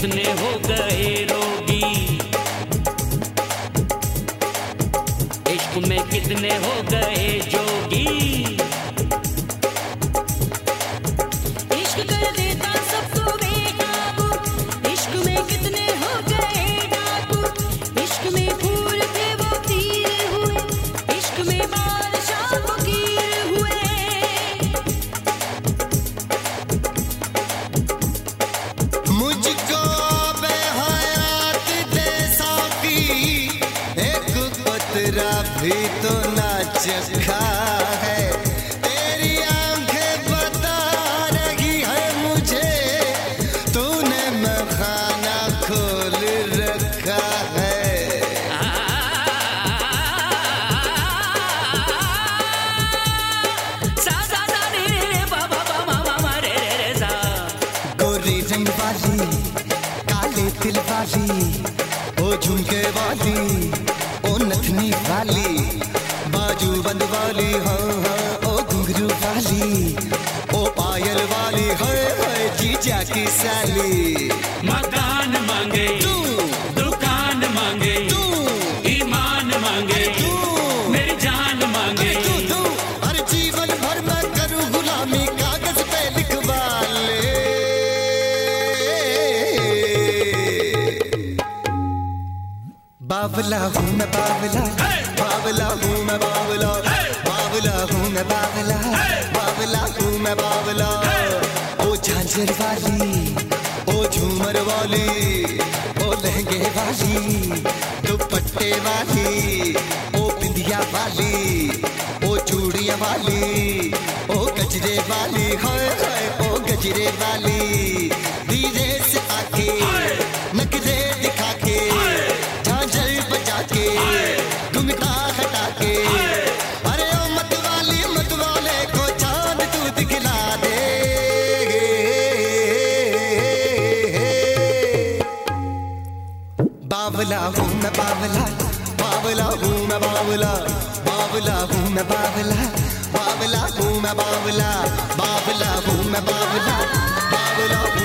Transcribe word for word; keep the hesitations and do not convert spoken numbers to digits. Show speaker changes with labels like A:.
A: कितने हो गए रोगी, इश्क में कितने हो गए जोगी।
B: इश्क कर देता सबको बेकाबू, इश्क में कितने हो गए डाकू। इश्क में फूल थे वो तीर हुए, इश्क में बादशाह फकीर हुए।
C: मुझको बेहयात दे साकी, एक कतरा भी तो ना चखा है। तेरी आंखें बता रही है मुझे, तूने मखाना खोल रखा है।
A: सा सा सा रे रे रे पा पा पा मा मा मा रे रे रे सा।
C: गोरी रंग वाली, काले दिल वाली, ओ झुमके वाली, ओ नथनी वाली, बाजू बंद वाली, हाँ हाँ, ओ घुंघरू वाली, ओ पायल वाली, हाय हाय जीजा की साली।
A: मकान मांगे
C: तू,
A: दुकान मांगे
C: तू,
A: ईमान मांगे
C: तू,
A: मेरी जान मांगे।
C: तू, तू, अरे जीवन भर मैं करूँ गुलामी, कागज पे लिखवा ले। बावला हूँ मैं बावला, बावला हूँ मैं बावला, बावला हूँ मैं बावला, बावला हूँ मैं बावला। ओ झांझर वाली, ओ झूमर वाली, ओ लहंगे वाली, दुपट्टे वाली, ओ बिंदिया वाली, ओ चूड़िया वाली, ओ गजरे वाली, हाय हाय ओ गजरे वाली। डीजे से आके नखरे दिखा के, झांझर बजा के, घुंघटा हटा के, अरे ओ मत वाली मत वाले को चांद तू दिखला दे। बावला हूँ मैं बावला, बावला हूँ मैं बावला, बावला हूँ मैं बावला, बावला हूँ मैं बावला, बावला हूँ मैं बावला, बावला